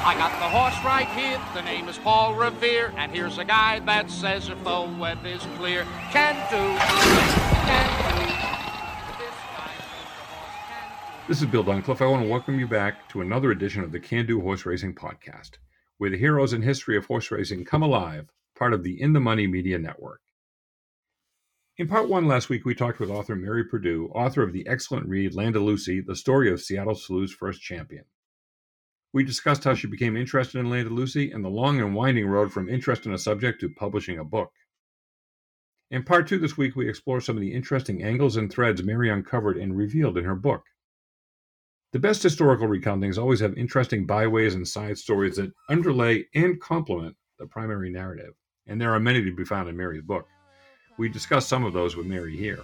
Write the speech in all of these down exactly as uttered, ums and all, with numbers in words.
I got the horse right here, the name is Paul Revere, and here's a guy that says if the weather is clear, can do, can do. This guy says the horse can do. This is Bill Duncliffe. I want to welcome you back to another edition of the Can Do Horse Racing Podcast, where the heroes and history of horse racing come alive, part of the In the Money Media Network. In part one last week, we talked with author Mary Perdue, author of the excellent read Landalucy, the story of Seattle Slew's first champion. We discussed how she became interested in Landalucy and the long and winding road from interest in a subject to publishing a book. In part two this week, we explore some of the interesting angles and threads Mary uncovered and revealed in her book. The best historical recountings always have interesting byways and side stories that underlay and complement the primary narrative, and there are many to be found in Mary's book. We discuss some of those with Mary here.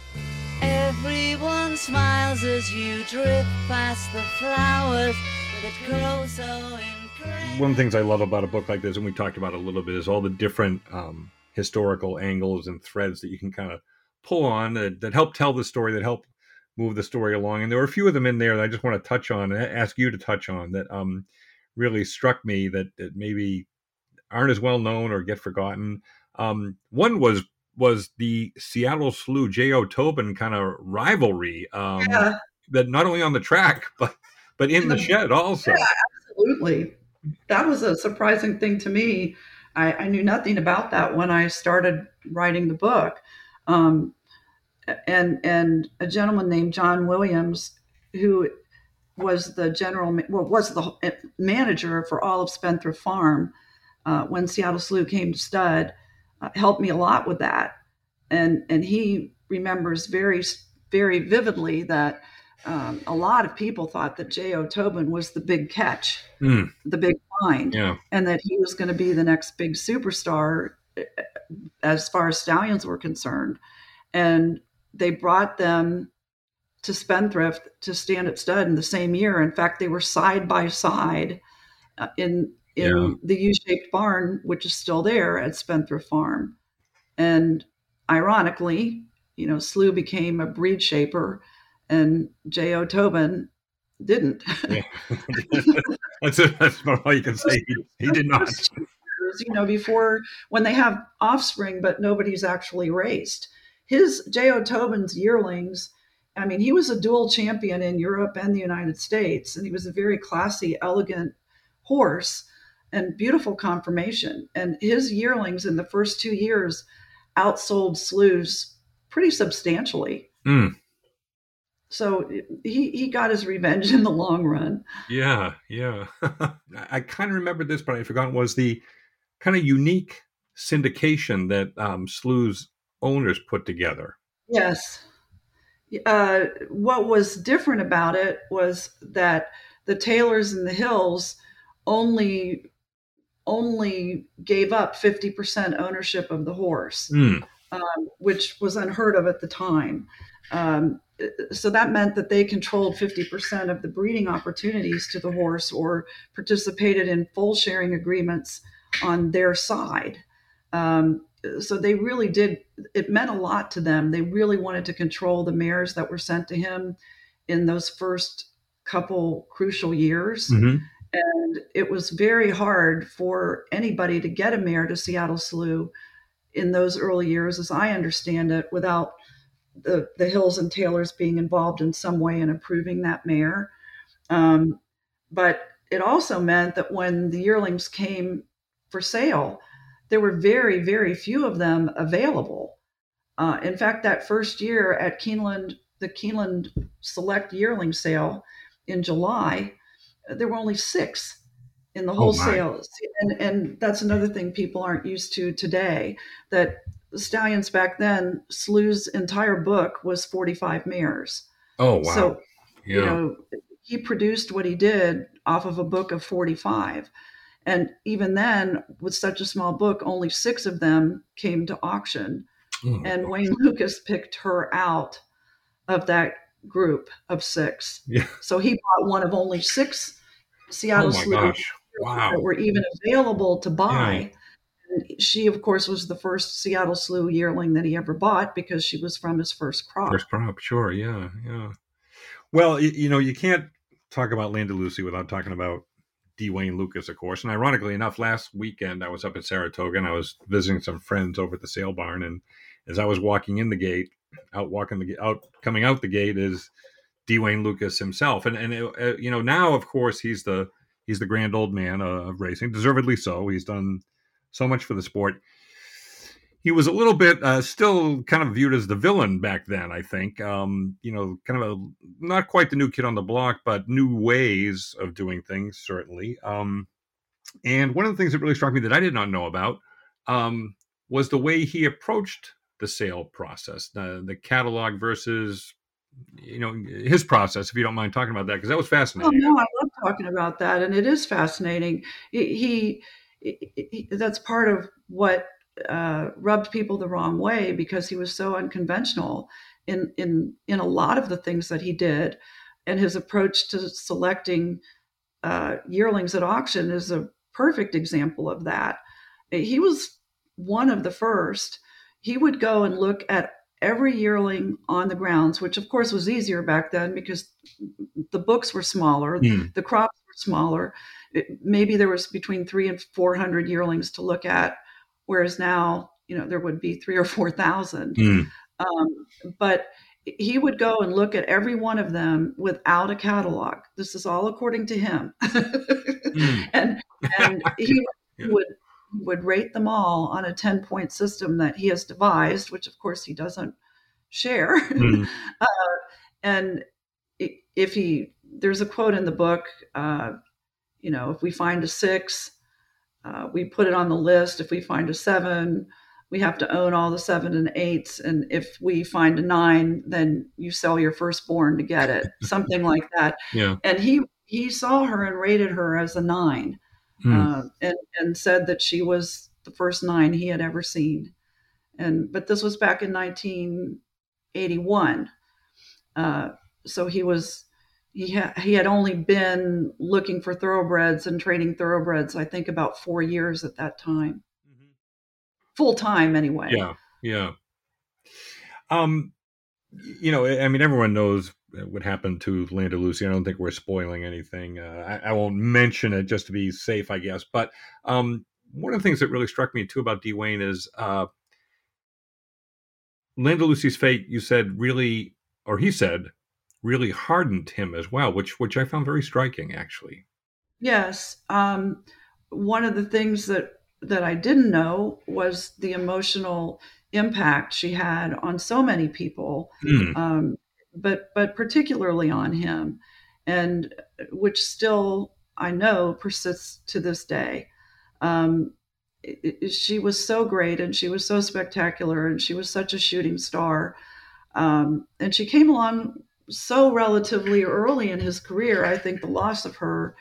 Everyone smiles as you drift past the flowers that grow so incredible. One of the things I love about a book like this, and we talked about it a little bit, is all the different um, historical angles and threads that you can kind of pull on that, that help tell the story, that help move the story along. And there were a few of them in there that I just want to touch on, and ask you to touch on, that um, really struck me that, that maybe aren't as well known or get forgotten. Um, one was was the Seattle Slew J O Tobin kind of rivalry um, yeah. that not only on the track, but but in the shed also. Yeah, absolutely. That was a surprising thing to me. I, I knew nothing about that when I started writing the book. Um, and and a gentleman named John Williams, who was the general, well, was the manager for all of Spendthrift Farm uh, when Seattle Slew came to stud, uh, helped me a lot with that. And and he remembers very, very vividly that Um, a lot of people thought that J O Tobin was the big catch, mm. the big find, yeah. and that he was going to be the next big superstar as far as stallions were concerned. And they brought them to Spendthrift to stand at stud in the same year. In fact, they were side by side uh, in in yeah. the U-shaped barn, which is still there at Spendthrift Farm. And ironically, you know, Slew became a breed shaper, and J O Tobin didn't. Yeah. that's, that's about all you can say. He, he did not. You know, before, when they have offspring, but nobody's actually raced. His J O Tobin's yearlings, I mean, he was a dual champion in Europe and the United States, and he was a very classy, elegant horse and beautiful conformation. And his yearlings in the first two years outsold Slew's pretty substantially. Mm. So he, he got his revenge in the long run. Yeah, yeah. I kind of remember this, but I forgot, was the kind of unique syndication that um, Slew's owners put together. Yes. Uh, what was different about it was that the Taylors in the Hills only only gave up fifty percent ownership of the horse, mm. um, which was unheard of at the time. Um, so that meant that they controlled fifty percent of the breeding opportunities to the horse, or participated in full sharing agreements on their side. Um, so they really did, it meant a lot to them. They really wanted to control the mares that were sent to him in those first couple crucial years. Mm-hmm. And it was very hard for anybody to get a mare to Seattle Slew in those early years, as I understand it, without the, the Hills and Taylors being involved in some way in approving that mare. Um, but it also meant that when the yearlings came for sale, there were very, very few of them available. Uh, in fact, that first year at Keeneland, the Keeneland Select Yearling Sale in July, there were only six in the whole oh sale. And, and that's another thing people aren't used to today, that the stallions back then, Slew's entire book was forty-five mares. Oh, wow. So, yeah. you know, he produced what he did off of a book of forty-five. And even then, with such a small book, only six of them came to auction. Oh, and gosh. Wayne Lucas picked her out of that group of six. Yeah. So he bought one of only six Seattle Oh, my Slew gosh. Wow. that were even available to buy. Yeah. And she, of course, was the first Seattle Slew yearling that he ever bought, because she was from his first crop. First crop, sure, yeah, yeah. Well, you, you know, you can't talk about Landalucy without talking about D. Wayne Lukas, of course. And ironically enough, last weekend I was up at Saratoga and I was visiting some friends over at the sale barn. And as I was walking in the gate, out walking the out, coming out the gate is D. Wayne Lukas himself. And and uh, you know, now of course he's the he's the grand old man uh, of racing, deservedly so. He's done so much for the sport. He was a little bit uh, still kind of viewed as the villain back then, I think. Um, you know, kind of a, not quite the new kid on the block, but new ways of doing things, certainly. Um, and one of the things that really struck me that I did not know about um, was the way he approached the sale process, the, the catalog versus, you know, his process, if you don't mind talking about that, because that was fascinating. Oh, no, I love talking about that. And it is fascinating. He, he, he that's part of what Uh, rubbed people the wrong way, because he was so unconventional in in in a lot of the things that he did, and his approach to selecting uh, yearlings at auction is a perfect example of that. He was one of the first. He would go and look at every yearling on the grounds, which of course was easier back then because the books were smaller, mm. the crops were smaller. It, maybe there was between three and four hundred yearlings to look at. Whereas now, you know, there would be three or four thousand. Mm. Um, but he would go and look at every one of them without a catalog. This is all according to him. mm. And and he yeah. would would rate them all on a ten-point system that he has devised, which of course he doesn't share. Mm. uh, and if he, there's a quote in the book, uh, you know, if we find a six, Uh, we put it on the list. If we find a seven, we have to own all the seven and eights. And if we find a nine, then you sell your firstborn to get it, something like that. Yeah. And he, he saw her and rated her as a nine mm. uh, and, and said that she was the first nine he had ever seen. And, but this was back in nineteen eighty-one. Uh, so he was, He, ha- he had only been looking for thoroughbreds and trading thoroughbreds, I think, about four years at that time. Mm-hmm. Full time, anyway. Yeah, yeah. Um, you know, I mean, everyone knows what happened to Land of Lucy. I don't think we're spoiling anything. Uh, I, I won't mention it just to be safe, I guess. But um, one of the things that really struck me, too, about D. Wayne is uh, Land of Lucy's fate, you said, really, or he said, really hardened him as well, which which I found very striking, actually. Yes. Um, one of the things that, that I didn't know was the emotional impact she had on so many people, mm. um, but but particularly on him, and which still, I know, persists to this day. Um, it, it, she was so great, and she was so spectacular, and she was such a shooting star. Um, and she came along so relatively early in his career. I think the loss of her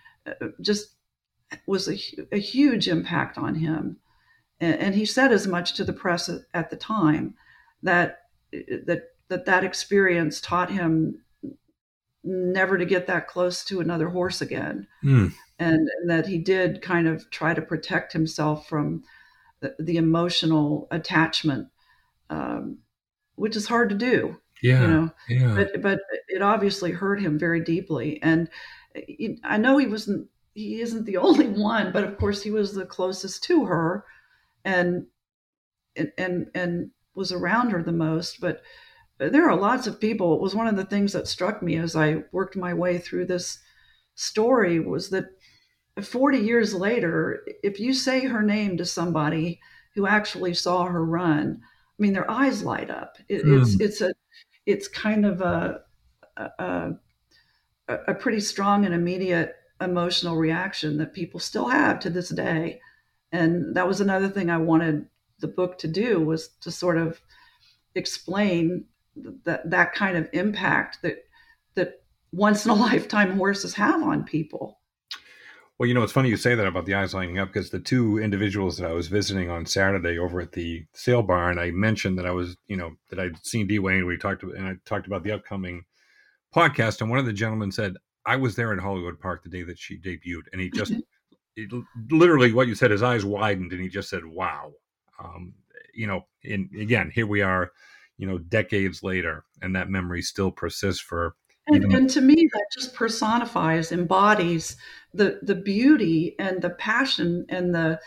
just was a, a huge impact on him. And, and he said as much to the press at, at the time that, that, that that experience taught him never to get that close to another horse again. Mm. And, and that he did kind of try to protect himself from the, the emotional attachment, um, which is hard to do. Yeah, you know, yeah. But but it obviously hurt him very deeply, and I know he wasn't. He isn't the only one, but of course he was the closest to her, and and and was around her the most. But there are lots of people. It was one of the things that struck me as I worked my way through this story was that forty years later, if you say her name to somebody who actually saw her run, I mean, their eyes light up. It, mm. It's it's a It's kind of a, a a pretty strong and immediate emotional reaction that people still have to this day. And that was another thing I wanted the book to do, was to sort of explain that that kind of impact that that once in a lifetime horses have on people. Well, you know, it's funny you say that about the eyes lighting up, because the two individuals that I was visiting on Saturday over at the sale barn, I mentioned that I was, you know, that I'd seen D. Wayne. We talked about, and I talked about the upcoming podcast. And one of the gentlemen said, I was there in Hollywood Park the day that she debuted. And he just, it, literally what you said, his eyes widened and he just said, wow. Um, you know, and again, here we are, you know, decades later, and that memory still persists for And, You know, and to me, that just personifies, embodies the the beauty and the passion and the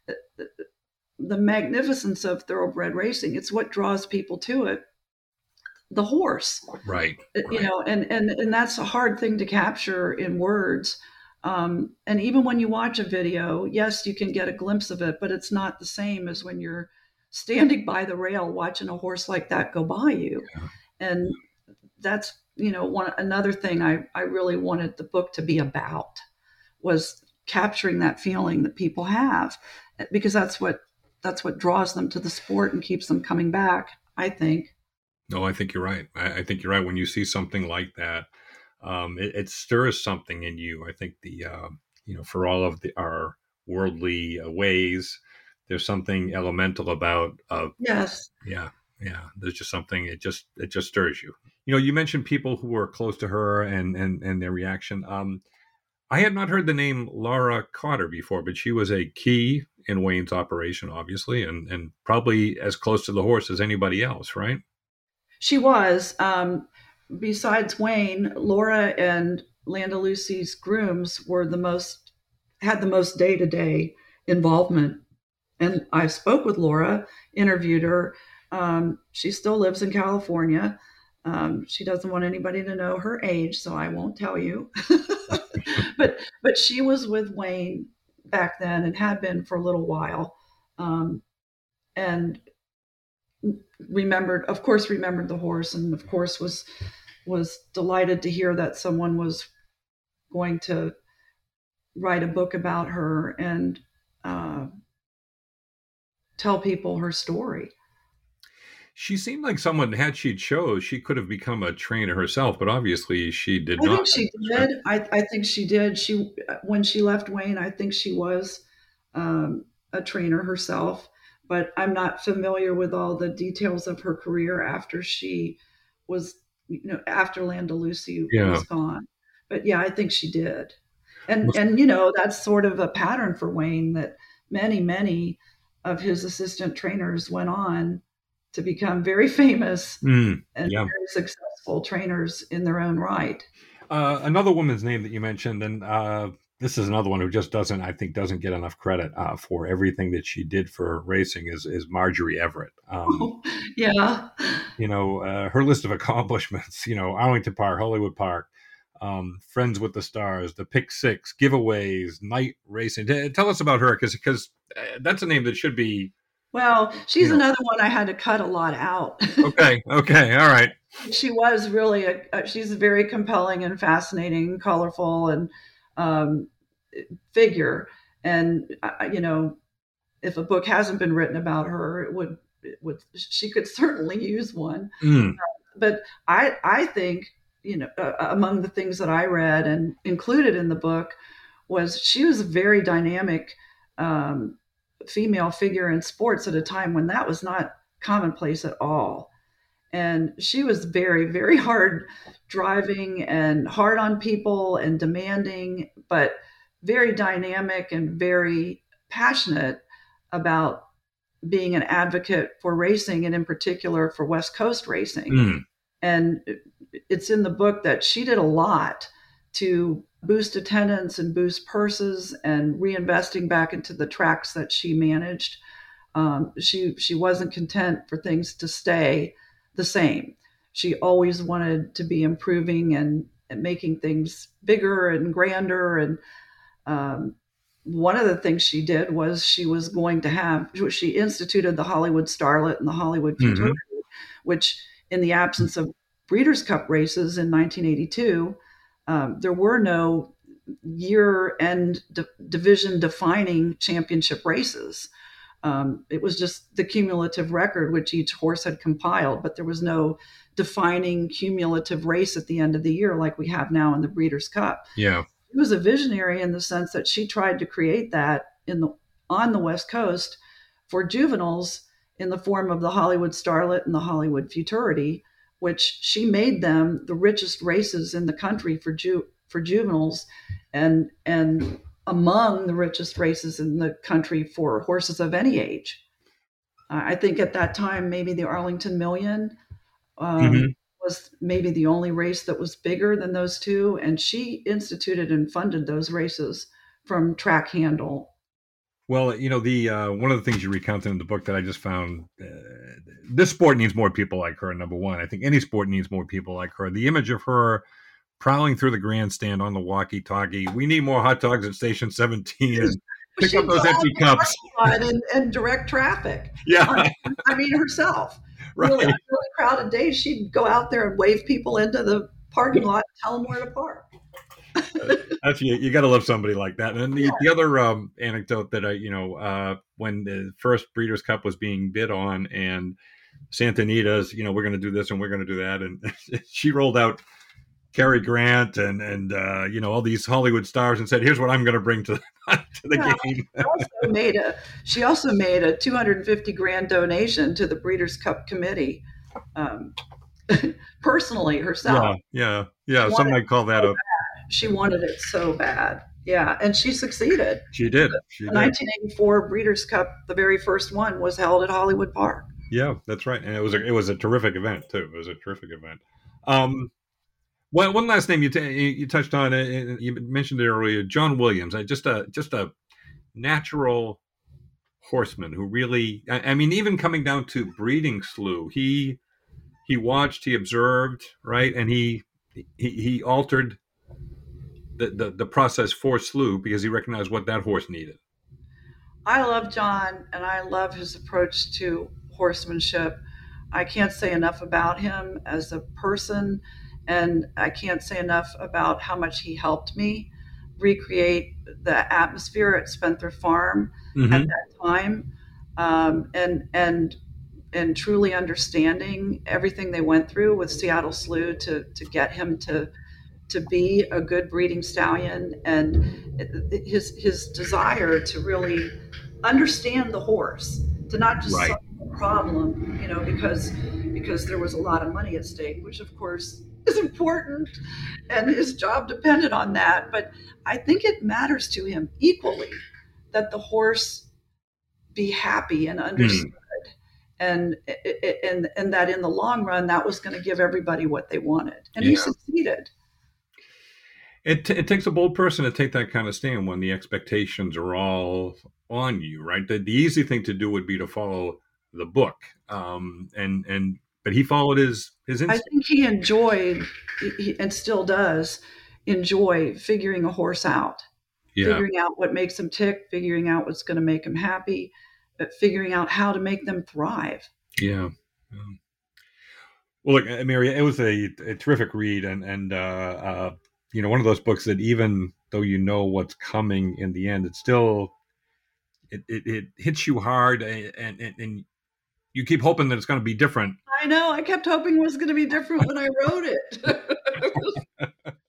the magnificence of thoroughbred racing. It's what draws people to it. The horse, right, you right. know, and and and that's a hard thing to capture in words. Um, and even when you watch a video, yes, you can get a glimpse of it, but it's not the same as when you're standing by the rail watching a horse like that go by you. Yeah. And that's, you know, one another thing I, I really wanted the book to be about was capturing that feeling that people have, because that's what that's what draws them to the sport and keeps them coming back, I think. No, I think you're right. I, I think you're right. When you see something like that, um, it, it stirs something in you. I think the uh, you know, for all of the our worldly uh, ways, there's something elemental about uh, Yes. yeah, yeah. There's just something. It just it just stirs you. You know, you mentioned people who were close to her and and and their reaction. Um, I had not heard the name Laura Cotter before, but she was a key in Wayne's operation, obviously, and and probably as close to the horse as anybody else, right? She was. Um, besides Wayne, Laura and Landalusi's grooms were the most, had the most day to day involvement. And I spoke with Laura, interviewed her. Um, she still lives in California. Um, she doesn't want anybody to know her age, so I won't tell you. but but she was with Wayne back then and had been for a little while. Um, and remembered, of course, remembered the horse, and of course was was delighted to hear that someone was going to write a book about her and uh, tell people her story. She seemed like someone, had she chose, she could have become a trainer herself, but obviously she did I not. think she did. I, I think she did. She when she left Wayne, I think she was um, a trainer herself. But I'm not familiar with all the details of her career after she was, you know, after Landalusi Yeah. was gone. But yeah, I think she did. And and you know, that's sort of a pattern for Wayne, that many many of his assistant trainers went on to become very famous Mm, and yeah. very successful trainers in their own right. Uh, another woman's name that you mentioned, and uh, this is another one who just doesn't, I think, doesn't get enough credit uh, for everything that she did for racing, is is Marjorie Everett. Um, Yeah. you know, uh, her list of accomplishments, you know, Arlington Park, Hollywood Park, um, Friends with the Stars, the Pick Six, giveaways, night racing. T- Tell us about her, because because uh, that's a name that should be. Well, she's You know. another one I had to cut a lot out. Okay, okay, all right. She was really a, a she's a very compelling and fascinating, colorful, and um, figure. And uh, you know, if a book hasn't been written about her, it would it would she could certainly use one. Mm, But I I think, you know, uh, among the things that I read and included in the book was she was a very dynamic um, female figure in sports at a time when that was not commonplace at all. And she was very, very hard driving and hard on people and demanding, but very dynamic and very passionate about being an advocate for racing, and in particular for West Coast racing. mm, And it's in the book that she did a lot to boost attendance and boost purses and reinvesting back into the tracks that she managed. Um, she she wasn't content for things to stay the same. She always wanted to be improving and, and making things bigger and grander. And um, one of the things she did was she was going to have, she instituted the Hollywood Starlet and the Hollywood Futurity, mm-hmm. which in the absence of Breeders' Cup races in nineteen eighty-two, um, there were no year-end di- division-defining championship races. Um, it was just the cumulative record which each horse had compiled, but there was no defining cumulative race at the end of the year like we have now in the Breeders' Cup. yeah. She was a visionary in the sense that she tried to create that in the on the West Coast for juveniles in the form of the Hollywood Starlet and the Hollywood Futurity, which she made them the richest races in the country for ju- for juveniles, and and among the richest races in the country for horses of any age. Uh, I think at that time, maybe the Arlington Million um, Mm-hmm. was maybe the only race that was bigger than those two. And she instituted and funded those races from track handle. Well, you know, the uh, one of the things you recounted in the book that I just found, uh, this sport needs more people like her, number one. I think any sport needs more people like her. The image of her prowling through the grandstand on the walkie-talkie, we need more hot dogs at Station seventeen, and pick She'd up those go out empty in the cups. parking lot And, and direct traffic. Yeah. I, I mean, herself. Right. Really, on really crowded days, she'd go out there and wave people into the parking lot and tell them where to park. That's you, you got to love somebody like that. And the, yeah. the other um, anecdote that I, you know, uh, when the first Breeders' Cup was being bid on, and Santa Anita's, you know, we're going to do this and we're going to do that, and she rolled out Cary Grant and and uh, you know, all these Hollywood stars and said, "Here's what I'm going to bring to, to the yeah, game." She also made a she also made a two hundred fifty grand donation to the Breeders' Cup committee, um, personally herself. Yeah, yeah, yeah. Some might call that so a. Bad. She wanted it so bad. Yeah, and she succeeded. She did. She the did. nineteen eighty-four Breeders' Cup, the very first one, was held at Hollywood Park. Yeah, that's right, and it was a, it was a terrific event too. It was a terrific event. Um, one one last name you t- you touched on it. You mentioned it earlier, John Williams. Just a just a natural horseman who really. I, I mean, even coming down to breeding Slew, he he watched, he observed, right, and he he, he altered The, the, the process for Slew because he recognized what that horse needed. I love John, and I love his approach to horsemanship. I can't say enough about him as a person, and I can't say enough about how much he helped me recreate the atmosphere at Spencer Farm mm-hmm. at that time, um, and and and truly understanding everything they went through with Seattle Slew to to get him to. to be a good breeding stallion, and his his desire to really understand the horse, to not just right. solve the problem, you know, because because there was a lot of money at stake, which of course is important, and his job depended on that. But I think it matters to him equally that the horse be happy and understood. Mm. And, and and that in the long run, that was going to give everybody what they wanted. And yeah. he succeeded. It, t- it takes a bold person to take that kind of stand when the expectations are all on you, right? The, the easy thing to do would be to follow the book, um, and and but he followed his his instinct. I think he enjoyed, he, and still does, enjoy figuring a horse out, yeah. figuring out what makes him tick, figuring out what's going to make him happy, but figuring out how to make them thrive. Yeah. Um, well, look, Mary, it was a, a terrific read, and and. Uh, uh, You know, one of those books that even though you know what's coming in the end, it still it it, it hits you hard, and, and and you keep hoping that it's going to be different. I know. I kept hoping it was going to be different when I wrote it.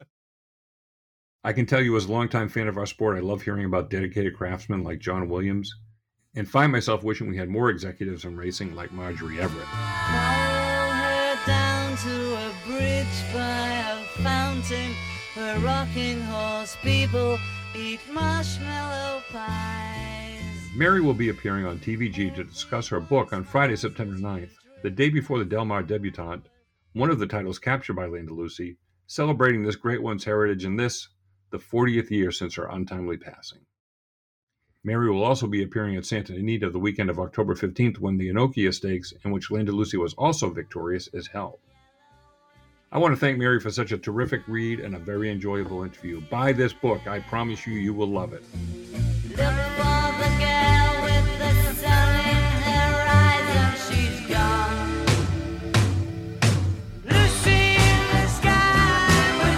I can tell you, as a longtime fan of our sport, I love hearing about dedicated craftsmen like John Williams, and find myself wishing we had more executives in racing like Marjorie Everett. Follow her down to a bridge by a fountain. Where rocking horse people eat marshmallow pies. Mary will be appearing on T V G to discuss her book on Friday, September ninth, the day before the Del Mar debutante, one of the titles captured by Linda Lucy, celebrating this great one's heritage in this, the fortieth year since her untimely passing. Mary will also be appearing at Santa Anita the weekend of October fifteenth when the Enokia Stakes, in which Linda Lucy was also victorious, is held. I want to thank Mary for such a terrific read and a very enjoyable interview. Buy this book. I promise you, you will love it. Look for the girl with the sun in her eyes and she's gone. Lucy in the sky with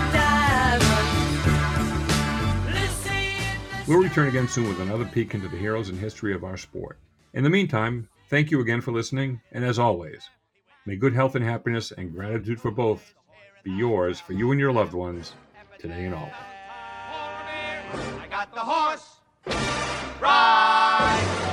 diamonds. Lucy in the We'll return again soon with another peek into the heroes and history of our sport. In the meantime, thank you again for listening, and as always, may good health and happiness and gratitude for both be yours, for you and your loved ones, today and always. I got the horse. Ride.